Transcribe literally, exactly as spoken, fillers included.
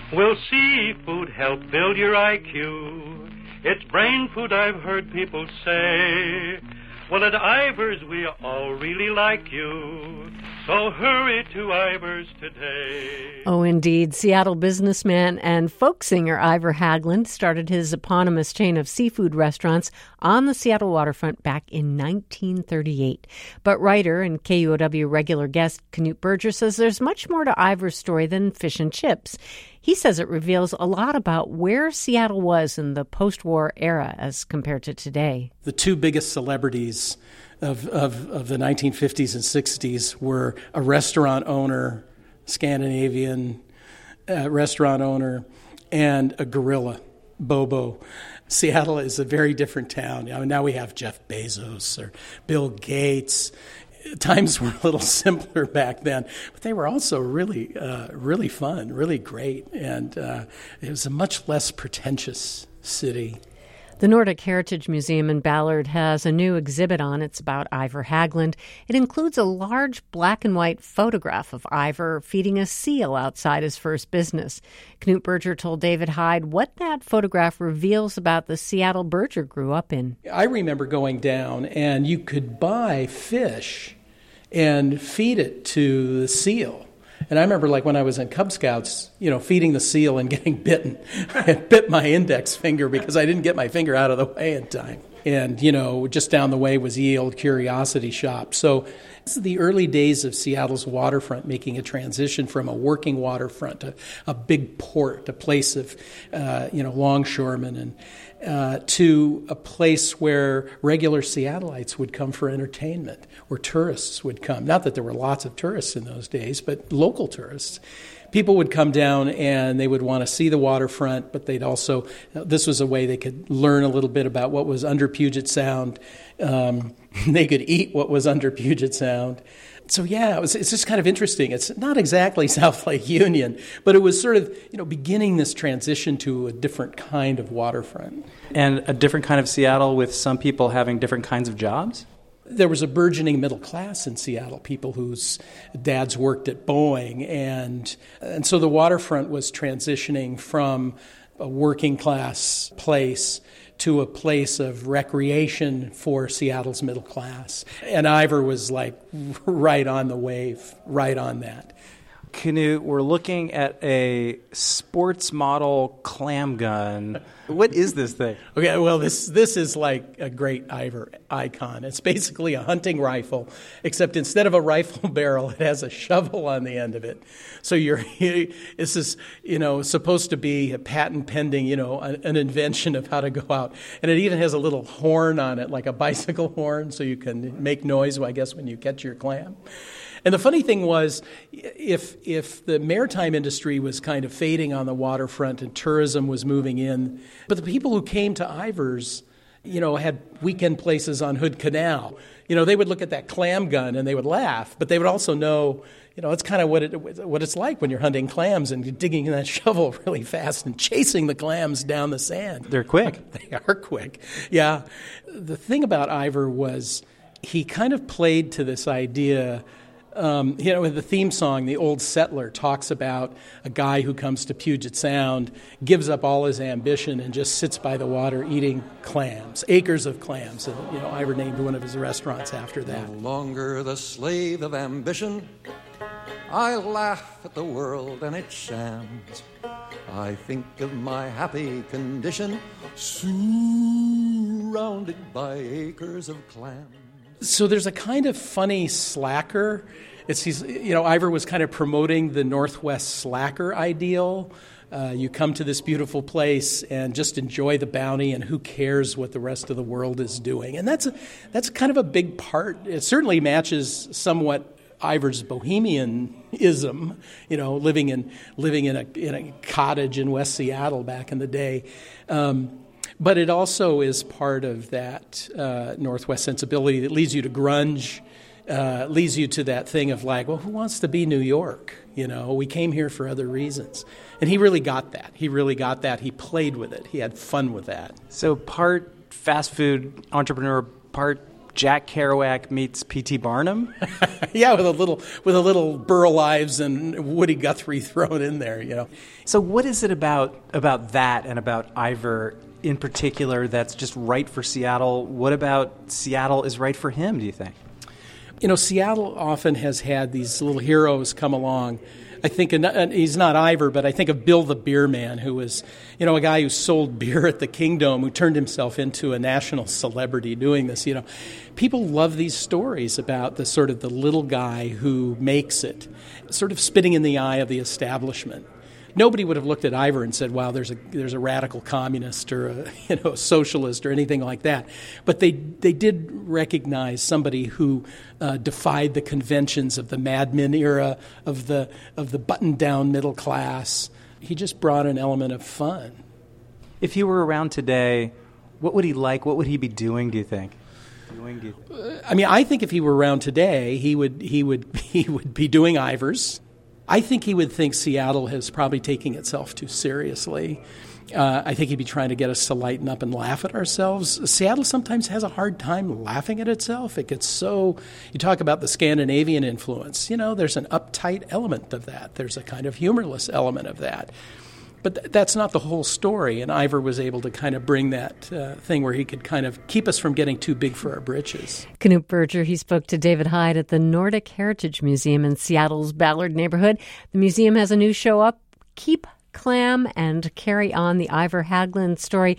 Will seafood help build your I Q? It's brain food, I've heard people say. Well, at Ivers, we all really like you. So hurry to Ivers today. Oh, indeed. Seattle businessman and folk singer Iver Haglund started his eponymous chain of seafood restaurants on the Seattle waterfront back in nineteen thirty-eight. But writer and K U O W regular guest Knut Berger says there's much more to Ivers' story than fish and chips. He says it reveals a lot about where Seattle was in the post-war era as compared to today. The two biggest celebrities of, of, of the nineteen fifties and sixties were a restaurant owner, Scandinavian uh, restaurant owner, and a gorilla, Bobo. Seattle is a very different town. I mean, now we have Jeff Bezos or Bill Gates. Times were a little simpler back then, but they were also really, uh, really fun, really great, and uh, it was a much less pretentious city. The Nordic Heritage Museum in Ballard has a new exhibit on. It's about Iver Haglund. It includes a large black and white photograph of Iver feeding a seal outside his first business. Knut Berger told David Hyde what that photograph reveals about the Seattle Berger grew up in. I remember going down, and you could buy fish and feed it to the seal. And I remember, like, when I was in Cub Scouts, you know, feeding the seal and getting bitten. I bit my index finger because I didn't get my finger out of the way in time. And, you know, just down the way was Ye Old Curiosity Shop. So this is the early days of Seattle's waterfront, making a transition from a working waterfront to a big port, a place of, uh, you know, longshoremen, and uh, to a place where regular Seattleites would come for entertainment, where tourists would come. Not that there were lots of tourists in those days, but local tourists. People would come down and they would want to see the waterfront, but they'd also, this was a way they could learn a little bit about what was under Puget Sound. Um, they could eat what was under Puget Sound. So yeah, it was, it's just kind of interesting. It's not exactly South Lake Union, but it was sort of, you know, beginning this transition to a different kind of waterfront. And a different kind of Seattle with some people having different kinds of jobs? There was a burgeoning middle class in Seattle, people whose dads worked at Boeing, and and so the waterfront was transitioning from a working class place to a place of recreation for Seattle's middle class. And Iver was like right on the wave, right on that. Knut, we're looking at a sports model clam gun. What is this thing? Okay, well, this this is like a great Iver icon. It's basically a hunting rifle, except instead of a rifle barrel, it has a shovel on the end of it. So you're this is you know supposed to be a patent pending, you know, an invention of how to go out, and it even has a little horn on it, like a bicycle horn, so you can make noise, I guess, when you catch your clam. And the funny thing was, if if the maritime industry was kind of fading on the waterfront and tourism was moving in, but the people who came to Ivers, you know, had weekend places on Hood Canal, you know, they would look at that clam gun and they would laugh, but they would also know, you know, it's kind of what it what it's like when you're hunting clams and digging in that shovel really fast and chasing the clams down the sand. They're quick. They are quick, yeah. The thing about Iver was he kind of played to this idea. Um, you know, in the theme song, The Old Settler talks about a guy who comes to Puget Sound, gives up all his ambition, and just sits by the water eating clams, acres of clams. And, you know, Iver named one of his restaurants after that. No longer the slave of ambition, I laugh at the world and its shams. I think of my happy condition, surrounded by acres of clams. So there's a kind of funny slacker. It's he's, you know, Iver was kind of promoting the Northwest slacker ideal. Uh, you come to this beautiful place and just enjoy the bounty, and who cares what the rest of the world is doing? And that's a, that's kind of a big part. It certainly matches somewhat Iver's bohemianism, you know, living in living in a in a cottage in West Seattle back in the day. Um, But it also is part of that uh, Northwest sensibility that leads you to grunge, uh, leads you to that thing of like, well, who wants to be New York? You know, we came here for other reasons. And he really got that. He really got that. He played with it. He had fun with that. So part fast food entrepreneur, part Jack Kerouac meets P T Barnum? Yeah, with a little with a little Burl Ives and Woody Guthrie thrown in there, you know. So what is it about about that and about Ivor in particular that's just right for Seattle? What about Seattle is right for him, do you think? You know, Seattle often has had these little heroes come along. I think, and he's not Ivor, but I think of Bill the Beer Man, who was, you know, a guy who sold beer at the Kingdom, who turned himself into a national celebrity doing this, you know. People love these stories about the sort of the little guy who makes it, sort of spitting in the eye of the establishment. Nobody would have looked at Ivor and said, wow, there's a there's a radical communist or a, you know, a socialist or anything like that. But they they did recognize somebody who uh, defied the conventions of the Mad Men era, of the of the button-down middle class. He just brought an element of fun. If he were around today, what would he like? What would he be doing, do you think? Doing, do you think? Uh, I mean, I think if he were around today, he would he would he would be doing Ivors. I think he would think Seattle is probably taking itself too seriously. Uh, I think he'd be trying to get us to lighten up and laugh at ourselves. Seattle sometimes has a hard time laughing at itself. It gets so, you talk about the Scandinavian influence, you know, there's an uptight element of that. There's a kind of humorless element of that. But th- that's not the whole story, and Ivor was able to kind of bring that uh, thing where he could kind of keep us from getting too big for our britches. Knut Berger, he spoke to David Hyde at the Nordic Heritage Museum in Seattle's Ballard neighborhood. The museum has a new show up, Keep Clam and Carry On, the Ivor Haglund story.